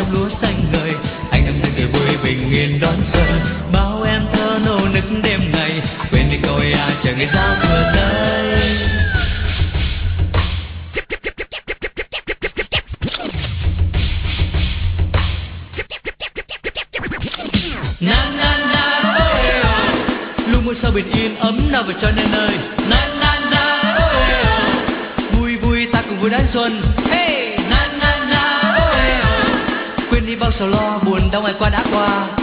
lúa xanh ngời, anh em tươi cười vui bình yên đón xuân. Bao em thơ nô nức đêm ngày, quên đi câu à chờ ngày giao thừa tới. Na na na ôi ồ, luôn ngôi sao bình yên ấm nào về cho nên ơi. Na na na ôi ồ, vui vui ta cùng vui đón xuân. Hey na na na ôi ồ, quên đi bao sầu lo buồn đau ngày qua đã qua.